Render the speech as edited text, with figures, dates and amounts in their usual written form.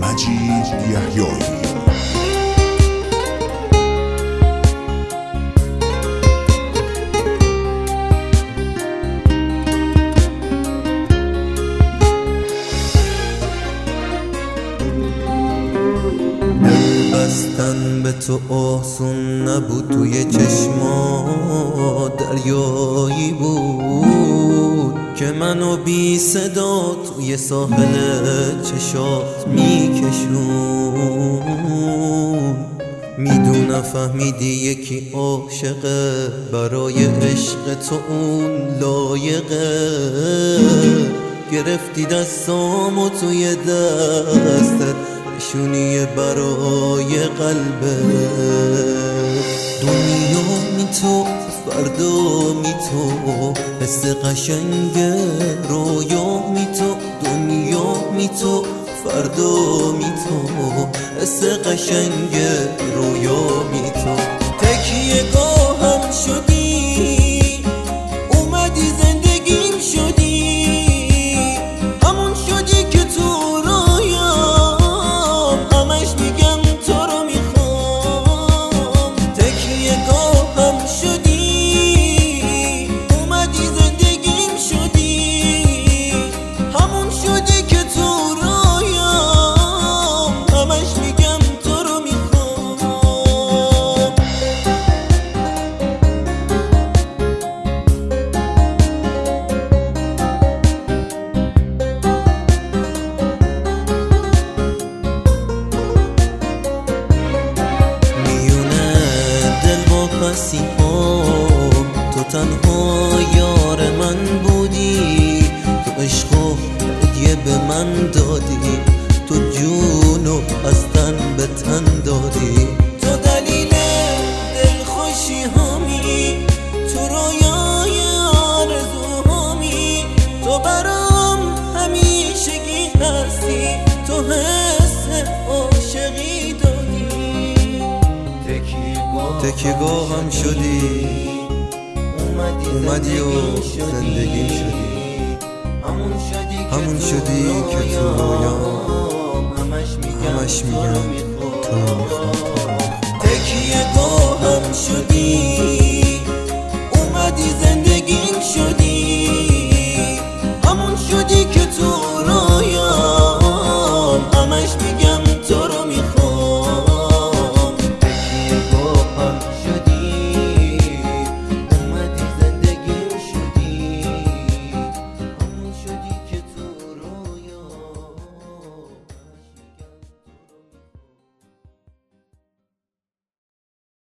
مجید یحیایی. بستن به تو آسون نبود، توی چشما دریایی بود که منو بی صدا توی ساحل چشات میکشون. میدونم فهمیدی یکی عاشقه، برای عشق تو اون لایقه. گرفتی دستامو توی دستت، نشونی برای قلبه. دنیا می تو فردا می تو، حس قشنگ رویا می تو. دنیا می تو فردا می تو، حس قشنگ رویا می تو. تکیه گاهم شدی، اومدی زندگیم شدی، همون شدی که تو رویام همش میگم تو رو میخوام. تکیه گاهم شدی، اومدی زندگیم شدی، همون شدی که تو رویام همش میگم تو رو میخوام. میونه دل با پسی تو تنها یار من بودی. تو عشق و هدیه به من دادی، تو جونو از تن به تن دادی. تو دلیل دلخوشی هامی، تو رویای آرزوهامی. تو برام همیشگی هستی، تو حس عاشقی دادی. تکیه‌گاهم شدی، اومدی و زندگیم شدی، همون شدی که تو رویام همش میگم تو رو میخوام. تکیه‌گاهم شدی،